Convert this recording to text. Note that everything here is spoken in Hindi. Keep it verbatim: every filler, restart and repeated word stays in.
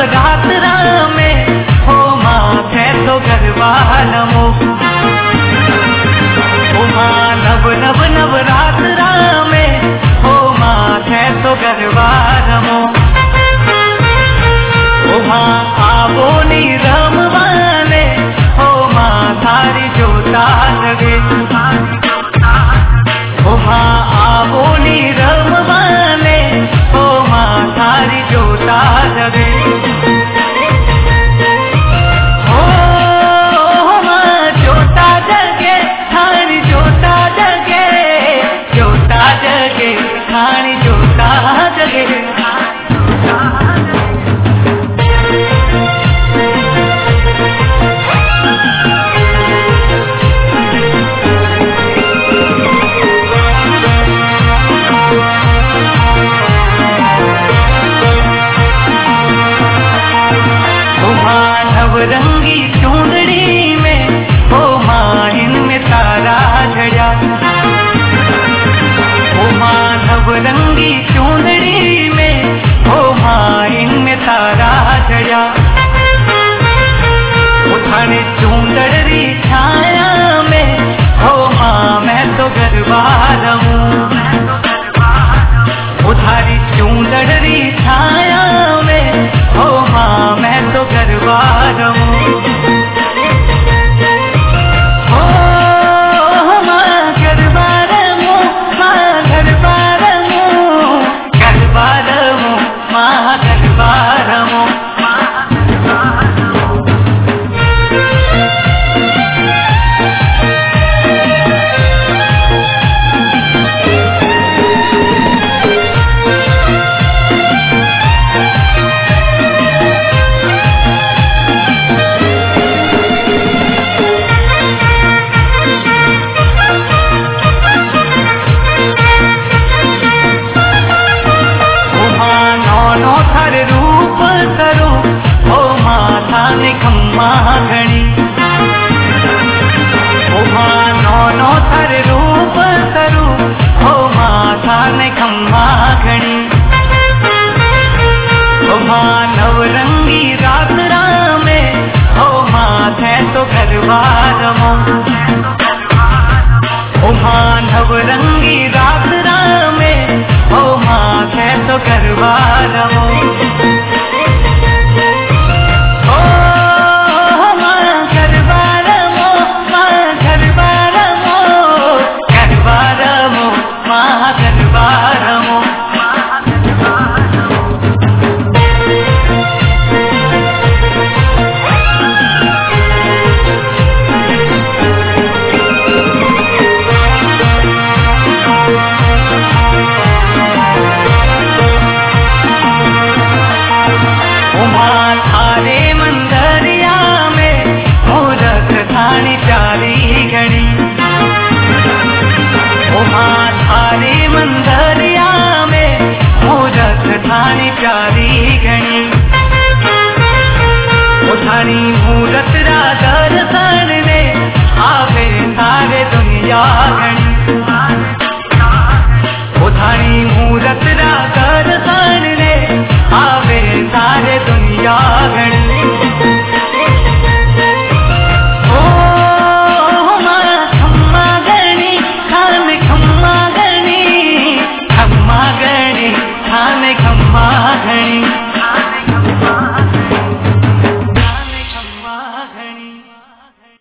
नवरात्रा में हो माथे तो गरबा नमो। ओ माँ नव नव नवरात्रा में हो माथे तो गरबा नमो। ओ माँ आवो नी रमवाने हो माँ थारी जोता जगे। ओ माँ आवो नी रमवाने हो माँ थारी जोता जगे। ओ माँ जोता जगे थारी जोता जगे, जोता जगे थारी जोता जगे। रंगी चूंदड़ी में हो माँ इनमें तारा झड़ा। ओ माँ नव रंगी चूंदड़ी में हो माँ इनमें तारा झड़ा। उठाने चूंदड़ी छाया में हो माँ मैं तो गरबा रहूं। उधारी चूंदड़ी छाया में हो माँ मैं तो गरबा रहूं। ओ माँ गरबा रहूं, माँ गरबा रहूं, गरबा रहूं, माँ गरबा रहूं। खम्मा घड़ी ओ माँ नौ नौ थर रूप करू हो माथा ने खम्मा घड़ी। ओ माँ नवरंगी रात्रा में हो माथे तो गरबा रमो। ओ माँ नवरंगी रात्रा में हो माथे तो गरबा रमो। चारी गणी उठानी मूरत राधर सरने आवे सारे दुनिया गणी। उठानी मूरत राधर